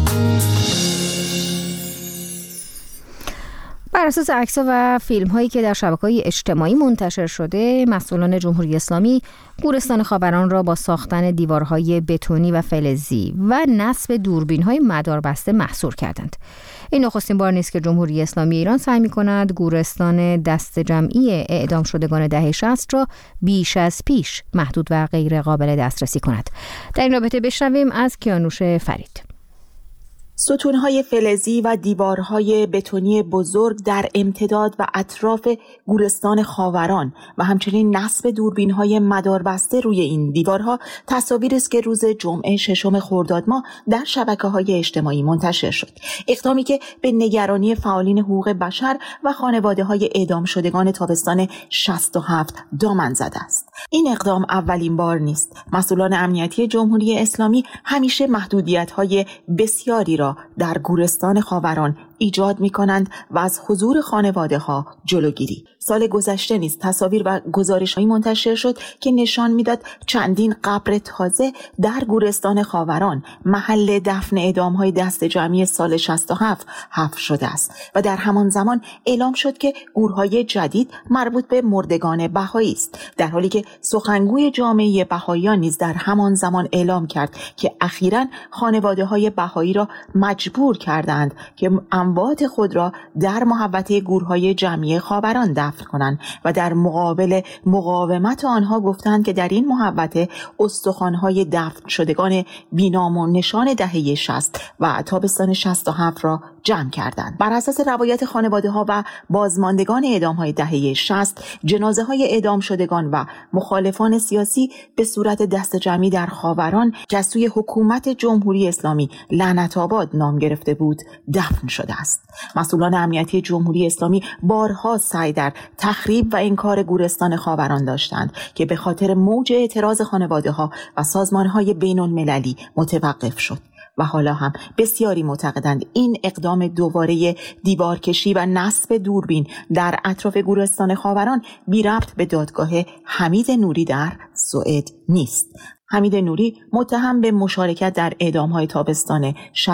بر اساس عکس‌ها و فیلم‌هایی که در شبکه‌های اجتماعی منتشر شده، مسئولان جمهوری اسلامی گورستان خاوران را با ساختن دیوارهای بتونی و فلزی و نصب دوربین‌های مداربسته محصور کردند. این نخستین بار نیست که جمهوری اسلامی ایران سعی می‌کند گورستان دست جمعی اعدام شدگان دهه 60 را بیش از پیش محدود و غیر قابل دسترسی کند. در این رابطه بشنویم از کیانوش فرید. ستونهای فلزی و دیوارهای بتونی بزرگ در امتداد و اطراف گورستان خاوران و همچنین نصب دوربینهای مداربسته روی این دیوارها تصاویری است که روز جمعه 6 خرداد ماه در شبکه‌های اجتماعی منتشر شد. اقدامی که به نگرانی فعالین حقوق بشر و خانواده‌های اعدام شدگان تابستان 67 دامن زده است. این اقدام اولین بار نیست. مسئولان امنیتی جمهوری اسلامی همیشه محدودیت‌های بسیاری را در گورستان خاوران ایجاد می‌کنند و از حضور خانواده‌ها جلوگیری. سال گذشته نیز تصاویر و گزارش‌هایی منتشر شد که نشان می‌داد چندین قبر تازه در گورستان خاوران محل دفن اعدام‌های دست جمعی سال 67 حفر شده است و در همان زمان اعلام شد که گورهای جدید مربوط به مردگان بهایی است، در حالی که سخنگوی جامعه بهاییان نیز در همان زمان اعلام کرد که اخیراً خانواده‌های بهایی را مجبور کردند که اموات خود را در محوطه گورهای جمعی خاوران دفن کنند و در مقابل مقاومت آنها گفتند که در این محوطه استخوان‌های دفن شدگان بی‌نام و نشان دهه 60 و تابستان 67 را جمع کردند. بر اساس روایت خانواده‌ها و بازماندگان اعدام‌های دهه 60، جنازه‌های اعدام شدگان و مخالفان سیاسی به صورت دست جمعی در خاوران که از سوی حکومت جمهوری اسلامی لعنت آباد نام گرفته بود دفن شده است. مسئولان امنیتی جمهوری اسلامی بارها سعی در تخریب و انکار گورستان خاوران داشتند که به خاطر موج اعتراض خانواده‌ها و سازمان‌های بین‌المللی متوقف شد. و حالا هم بسیاری معتقدند این اقدام دوباره دیوارکشی و نصب دوربین در اطراف گورستان خاوران بی ربط به دادگاه حمید نوری در سوئد نیست. حمید نوری متهم به مشارکت در اعدام‌های تابستان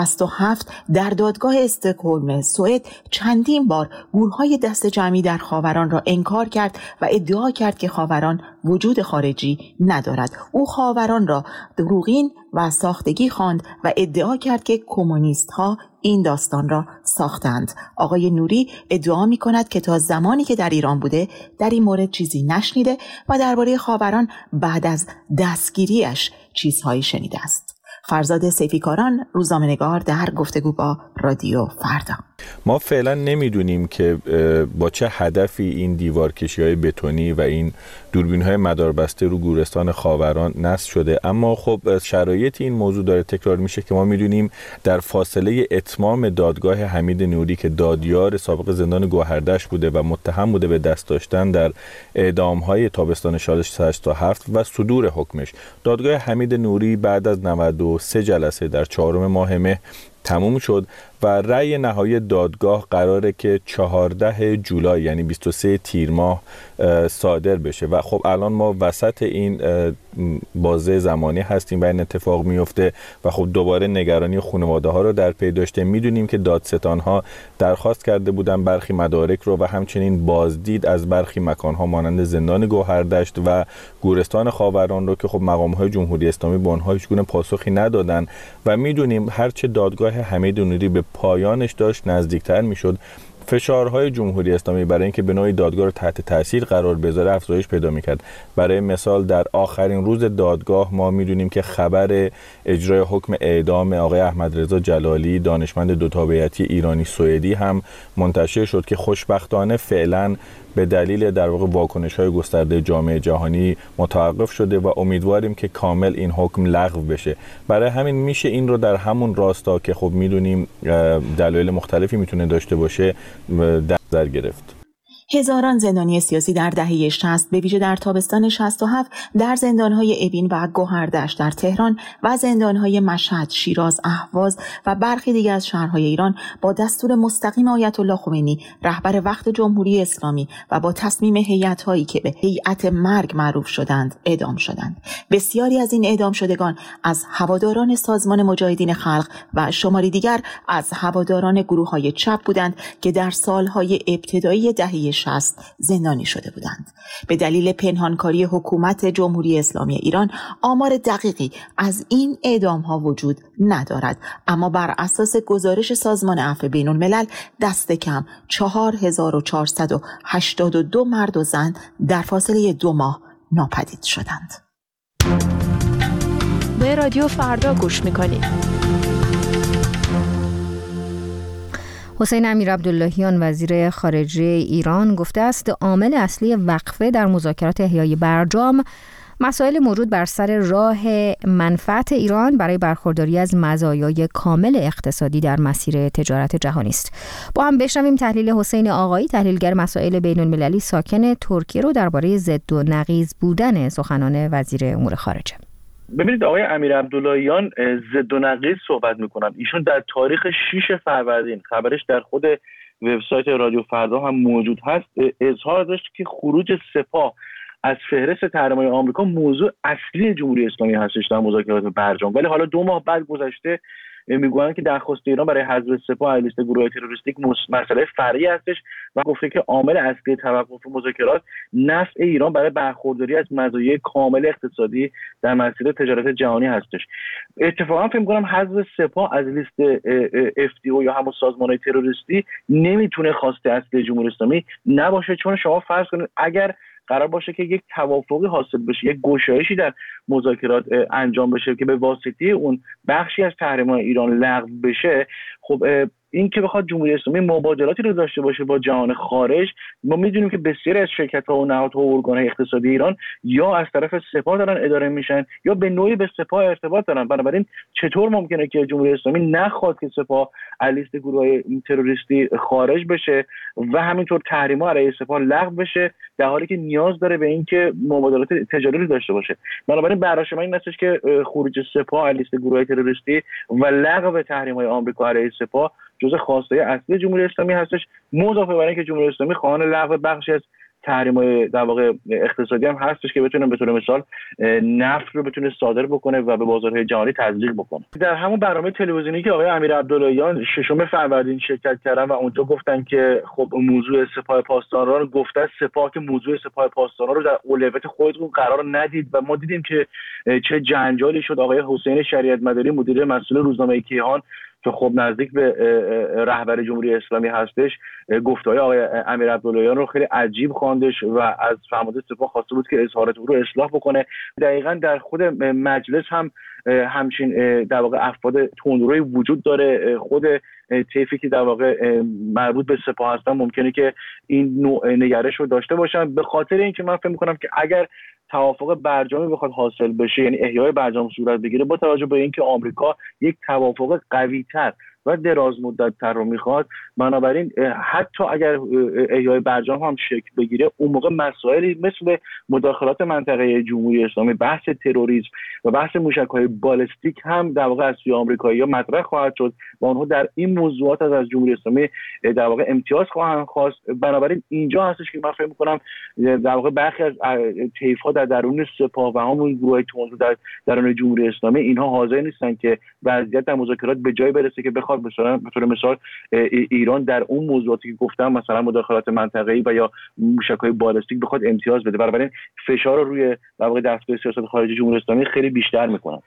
67 در دادگاه استکهلم سوئد چندین بار گورهای دست جمعی در خاوران را انکار کرد و ادعا کرد که خاوران وجود خارجی ندارد. او خاوران را دروغین و ساختگی خواند و ادعا کرد که کمونیست‌ها این داستان را ساختند. آقای نوری ادعا می کند که تا زمانی که در ایران بوده در این مورد چیزی نشنیده و درباره خاوران بعد از دستگیریش چیزهایی شنیده است. فرزاد سیفیکاران، روزنامه‌نگار، در گفتگو با رادیو فردا. ما فعلا نمیدونیم که با چه هدفی این دیوارکشی‌های بتونی و این دوربین‌های مداربسته رو گورستان خاوران نصب شده، اما خب شرایط این موضوع داره تکرار میشه که ما میدونیم در فاصله اتمام دادگاه حمید نوری که دادیار سابق زندان گوهردشت بوده و متهم بوده به دست داشتن در اعدام‌های تابستان سال 67 و صدور حکمش، دادگاه حمید نوری بعد از 93 جلسه در 4 ماه مه تموم شد و رأی نهایی دادگاه قراره که 14 جولای یعنی 23 تیر ماه صادر بشه و خب الان ما وسط این بازه زمانی هستیم و این اتفاق میفته و خب دوباره نگرانی خانواده ها رو در پی داشته. میدونیم که دادستان ها درخواست کرده بودن برخی مدارک رو و همچنین بازدید از برخی مکان ها مانند زندان گوهردشت و گورستان خاوران رو که خب مقام های جمهوری اسلامی به آنها هیچ گونه پاسخی ندادن و میدونیم هرچه دادگاه حمید نوری به پایانش داشت نزدیکتر میشد فشارهای جمهوری اسلامی برای اینکه به نوعی دادگاه رو تحت تاثیر قرار بذاره افزایش پیدا می‌کرد. برای مثال در آخرین روز دادگاه ما می‌دونیم که خبر اجرای حکم اعدام آقای احمدرضا جلالی دانشمند دو تابعیتی ایرانی سوئدی هم منتشر شد که خوشبختانه فعلا به دلیل در واقع واکنش‌های گسترده جامعه جهانی متوقف شده و امیدواریم که کامل این حکم لغو بشه. برای همین میشه این رو در همون راستا که خب میدونیم دلایل مختلفی میتونه داشته باشه در نظر گرفت. هزاران زندانی سیاسی در دهه 60 به ویژه در تابستان 67 در زندان‌های اوین و گوهردشت در تهران و زندان‌های مشهد، شیراز، اهواز و برخی دیگر از شهرهای ایران با دستور مستقیم آیت الله خمینی رهبر وقت جمهوری اسلامی و با تصمیم هیئت‌هایی که به هیئت مرگ معروف شدند اعدام شدند. بسیاری از این اعدام شدگان از هواداران سازمان مجاهدین خلق و شماری دیگر از هواداران گروه‌های چپ بودند که در سال‌های ابتدایی دهه 60 زندانی شده بودند. به دلیل پنهانکاری حکومت جمهوری اسلامی ایران آمار دقیقی از این اعدام‌ها وجود ندارد، اما بر اساس گزارش سازمان عفو بین‌الملل دست کم 4482 مرد و زن در فاصله 2 ماه ناپدید شدند. به رادیو فردا گوش می‌کنید. حسین امیرعبداللهیان وزیر خارجه ایران گفته است عامل اصلی وقفه در مذاکرات احیای برجام مسائل موجود بر سر راه منفعت ایران برای برخورداری از مزایای کامل اقتصادی در مسیر تجارت جهانی است. با هم بشنویم تحلیل حسین آقایی، تحلیلگر مسائل بین‌المللی ساکن ترکیه رو درباره ضد و نقیض بودن سخنان وزیر امور خارجه. ببینید آقای امیرعبداللهیان ضد و نقیض صحبت میکنن. ایشون در تاریخ 6 فروردین خبرش در خود وبسایت رادیو فردا هم موجود هست اظهار داشت که خروج سپاه از فهرست تحریم‌های آمریکا موضوع اصلی جمهوری اسلامی هستش در مذاکرات برجام، ولی حالا 2 ماه بعد گذشته میگویند که درخواست ایران برای حذف سپاه از لیست گروه‌های تروریستی مسئله فرعی هستش و گفته که عامل اصلی توقف مذاکرات نفع ایران برای برخورداری از مزایای کامل اقتصادی در مسیر تجارت جهانی هستش. اتفاقا فکر می‌کنم حذف سپاه از لیست FTO یا همون سازمان‌های تروریستی نمیتونه خواسته اصلی جمهوری اسلامی نباشه، چون شما فرض کنید اگر قرار باشه که یک توافقی حاصل بشه، یک گشایشی در مذاکرات انجام بشه که به واسطه اون بخشی از تحریم‌های ایران لغو بشه، خب این که بخواد جمهوری اسلامی مبادلاتی رو داشته باشه با جهان خارج، ما میدونیم که بسیاری از شرکت‌ها و نهادها و ارگان‌های اقتصادی ایران یا از طرف سپاه دارن اداره میشن یا به نوعی به سپاه ارتباط دارن. بنابراین چطور ممکنه که جمهوری اسلامی نخواد که سپاه از لیست گروه‌های تروریستی خارج بشه و همینطور تحریم‌ها علیه سپاه لغو بشه، در حالی که نیاز داره به اینکه مبادلات تجاری داشته باشه. بنابراین براش من این هستش که خروج سپاه از لیست گروه‌های تروریستی و لغو تحریم‌های آمریکا علیه سپاه جزء خواسته اصلی جمهوری اسلامی هستش، مضافه بر اینکه جمهوری اسلامی خواهان لغو بخشی از تحریم‌های در واقع اقتصادی هم هستش که بتونه به طور مثال نفت رو بتونه صادر بکنه و به بازارهای جهانی تزریق بکنه. در همون برنامه تلویزیونی که آقای امیرعبداللهیان 6 فروردین شرکت کردن و اونجا گفتن که خب موضوع سپاه پاسداران رو گفته سپاه که موضوع سپاه پاسداران رو در اولویت خودتون قرار ندید و ما دیدیم که چه جنجالی شد. آقای حسین شریعت مداری مدیر مسئول روزنامه کیهان که خب نزدیک به رهبر جمهوری اسلامی هستش گفته‌های آقای امیرعبداللهیان رو خیلی عجیب خواندش و از فرمانده سپاه خواسته بود که اظهارات او رو اصلاح بکنه. دقیقاً در خود مجلس هم همچین در واقع افراد تندروی وجود داره. خود طیفی که در واقع مربوط به سپاه هستن ممکنه که این نوع نگرش رو داشته باشن، به خاطر اینکه من فکر می‌کنم که اگر توافق برجامی بخواد حاصل بشه، یعنی احیای برجام صورت بگیره، با توجه به اینکه آمریکا یک توافق قوی‌تر و دراز مدت‌تر رو میخواد، بنابراین حتی اگر احیای برجام هم شکل بگیره، اون موقع مسائلی مثل مداخلات منطقه جمهوری اسلامی، بحث تروریسم و بحث موشک‌های بالستیک هم در واقع از سوی آمریکایی‌ها مطرح خواهد شد و اونها در این موضوعات از جمهوری اسلامی در واقع امتیاز خواهند خواست. بنابراین اینجا هستش که من فکر می‌کنم در واقع برخی از طیف‌ها در درون سپاه و همون گروه‌های تندرو در درون جمهوری اسلامی اینها حاضر نیستن که وضعیت در مذاکرات به جای برسه که بخواد مثلا به طور مثال ایران در اون موضوعاتی که گفتم، مثلا مداخلات منطقه‌ای و یا موشک‌های بالستیک بخواد امتیاز بده. بنابراین فشار رو روی در واقع دفتر سیاست خارجی جمهوری اسلامی خیلی بیشتر می‌کنه.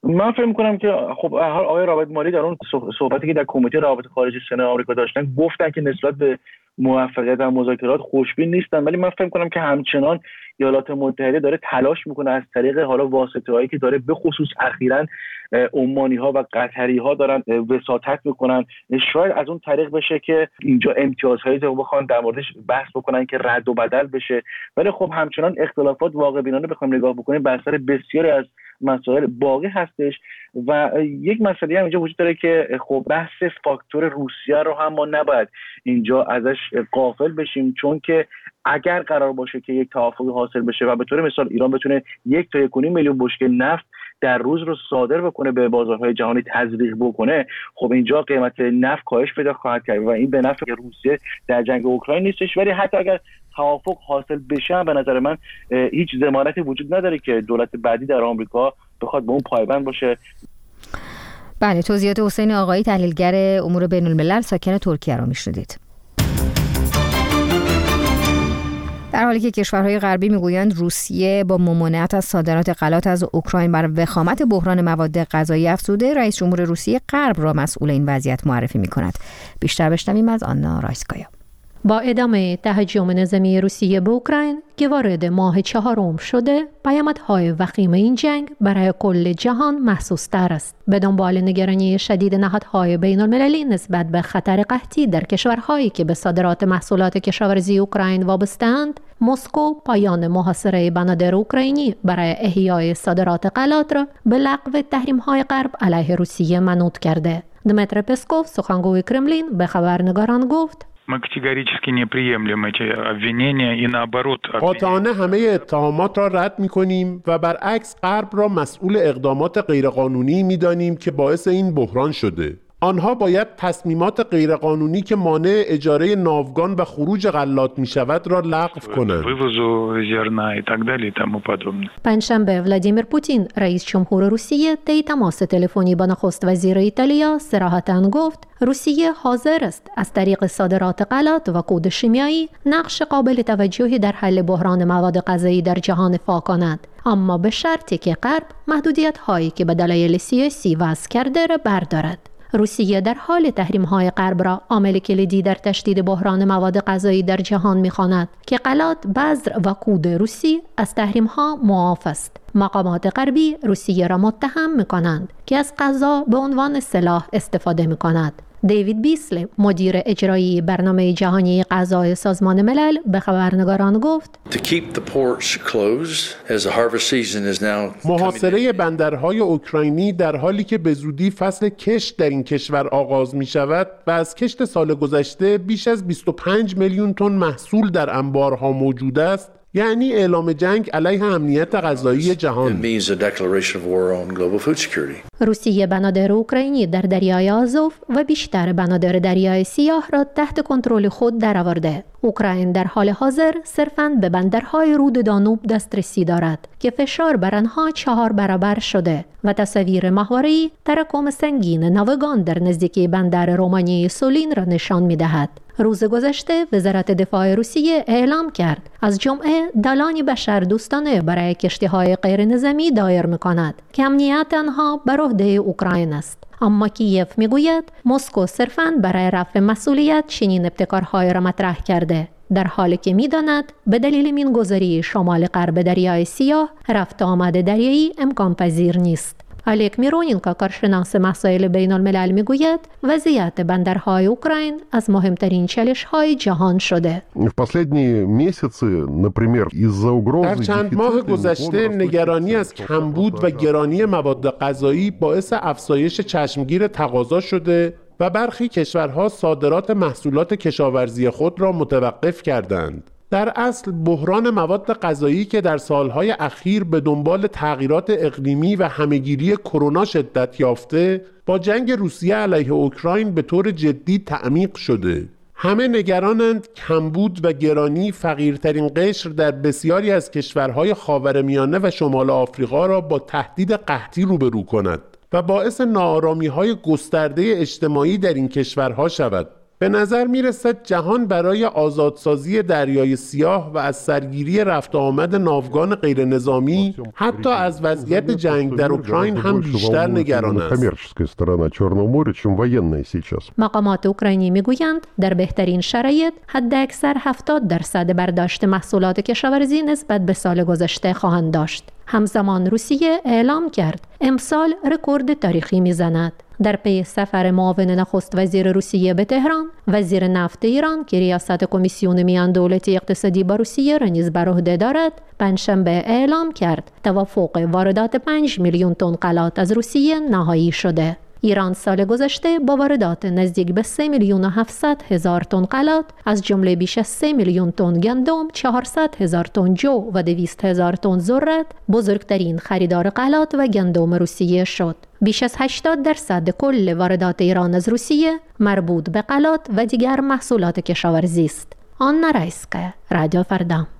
من فکر می‌کنم که خب آقای رابرت مالی در اون صحبتی که در کمیته روابط خارجی سنا آمریکا داشتن گفتن که نسبت به موفقیت در مذاکرات خوشبین نیستن، ولی من فکر می‌کنم که همچنان ایالات متحده داره تلاش میکنه از طریق حالا واسطه‌هایی که داره، به خصوص اخیراً عمانی‌ها و قطری‌ها دارن وساطت میکنن، شاید از اون طریق بشه که اینجا امتیازهایی رو بخوان در موردش بحث بکنن که رد و بدل بشه. ولی خب همچنان اختلافات واقع بینانه بخوام نگاه بکنیم بر سر بسیاری از مسائل باقی هستش و یک مسئله هم اینجا وجود داره که خب بحث فاکتور روسیه رو هم ما نباید اینجا ازش غافل بشیم، چون که اگر قرار باشه که یک توافقی حاصل بشه و به طور مثال ایران بتونه 1 تا 1.5 میلیون بشکه نفت در روز رو صادر بکنه به بازارهای جهانی تزریق بکنه، خب اینجا قیمت نفت کاهش پیدا خواهد کرد و این به نفع روسیه در جنگ اوکراین نیستش. ولی حتی اگر توافق حاصل بشه به نظر من هیچ ضمانتی وجود نداره که دولت بعدی در آمریکا بخواد به اون پایبند باشه. بله، توضیحات حسین آقایی تحلیلگر امور بین الملل ساکن ترکیه رو میشنیدید. در حالی که کشورهای غربی میگویند روسیه با ممانعت از صادرات غلات از اوکراین بر وخامت بحران مواد غذایی افزوده، رئیس جمهور روسیه غرب را مسئول این وضعیت معرفی میکند. بیشتر بشنویم از آنا رایسکایا. با ادامه تهاجم نظامی روسیه به اوکراین که وارد ماه 4 شده، پیامدهای وخیم این جنگ برای کل جهان محسوس تر است. به دنبال نگرانی شدید نهادهای بین المللی نسبت به خطر قحطی در کشورهایی که به صادرات محصولات کشاورزی اوکراین وابسته‌اند، مسکو پایان محاصره بنادر اوکراینی برای احیای صادرات غلات را به لغو تحریم‌های غرب علیه روسیه منوط کرده. دمیتر پسکوف سخنگوی کرملین به خبرنگاران گفت: قاطعانه همه اتهامات را رد می‌کنیم و برعکس غرب را مسئول اقدامات غیرقانونی می‌دانیم که باعث این بحران شده. آنها باید تصمیمات غیرقانونی که مانع اجاره ناوگان و خروج غلات می‌شود را لغو کنند. پنجشنبه ولادیمیر پوتین رئیس جمهور روسیه طی تماس تلفنی با نخست وزیر ایتالیا صراحتاً گفت روسیه حاضر است از طریق صادرات غلات و کود شیمیایی نقش قابل توجهی در حل بحران مواد غذایی در جهان ایفا کند، اما به شرطی که غرب محدودیت‌هایی که به دلایل سیاسی وضع کرده را بردارد. روسیه در حال تحریم‌های غرب را عامل کلیدی در تشدید بحران مواد غذایی در جهان می‌خواند که غلات، بذر و کود روسی از تحریم‌ها معاف است. مقامات غربی روسیه را متهم می‌کنند که از غذا به عنوان سلاح استفاده می‌کند. دیوید بیسل، مدیر اجرایی برنامه جهانی غذای سازمان ملل، به خبرنگاران گفت: محاصره بندرهای اوکراینی در حالی که به زودی فصل کشت در این کشور آغاز می شود و از کشت سال گذشته بیش از 25 میلیون تن محصول در انبارها موجود است، یعنی اعلام جنگ علیه امنیت غذایی جهان. روسیه بنادر اوکراینی در دریای آزوف و بیشتر بنادر دریای سیاه را تحت کنترل خود درآورده. اوکراین در حال حاضر صرفاً به بندرهای رود دانوب دسترسی دارد که فشار بر آنها 4 برابر شده و تصویر ماهواره‌ای تراکم سنگین ناوگان در نزدیکی بندر رومانی سولین را نشان می‌دهد. روز گذشته وزارت دفاع روسیه اعلام کرد از جمعه دالانی بشردوستانه برای کشتی‌های غیر نظامی دایر می‌کند که امنیت آنها بر عهده اوکراین است. اما کیف میگوید مسکو صرفاً برای رفع مسئولیت چنین ابتکارهای را مطرح کرده، در حالی که می‌داند به دلیل مین‌گذاری شمال غرب دریای سیاه رفت آمد دریایی امکان پذیر نیست. الک میرونینکا، کارشناس مسائل بین الملل، میگوید وضعیت بندرهای اوکراین از مهمترین چالش‌های جهان شده. در چند ماه گذشته نگرانی از کمبود و گرانی مواد غذایی باعث افزایش چشمگیر تقاضا شده و برخی کشورها صادرات محصولات کشاورزی خود را متوقف کردند. در اصل بحران مواد غذایی که در سالهای اخیر به دنبال تغییرات اقلیمی و همه‌گیری کرونا شدت یافته، با جنگ روسیه علیه اوکراین به طور جدی تعمیق شده. همه نگرانند کمبود و گرانی فقیرترین قشر در بسیاری از کشورهای خاورمیانه و شمال آفریقا را با تهدید قحطی روبرو کند و باعث ناآرامی‌های گسترده اجتماعی در این کشورها شود. به نظر میرسد جهان برای آزادسازی دریای سیاه و از سرگیری رفت و آمد ناوگان غیر نظامی حتی از وضعیت جنگ در اوکراین هم بیشتر نگران است. مقامات اوکراینی میگویند در بهترین شرایط حداکثر 70% برداشت محصولات کشاورزی نسبت به سال گذشته خواهند داشت. همزمان روسیه اعلام کرد امسال رکورد تاریخی میزند. در پی سفر معاون نخست وزیر روسیه به تهران، وزیر نفت ایران که ریاست کمیسیون میان دولتی اقتصادی با روسیه را نیز بر عهده دارد، پنجشنبه اعلام کرد توافق واردات 5 میلیون تن غلات از روسیه نهایی شده. ایران سال گذشته با واردات نزدیک به 3,700,000 تن غلات از جمله بیش از 3 میلیون تن گندم، 400,000 تن جو و 200,000 تن ذرت بزرگترین خریدار غلات و گندم روسیه شد. بیش از 80% کل واردات ایران از روسیه مربوط به غلات و دیگر محصولات کشاورزی است. آنا رایسکه، رادیو فردا.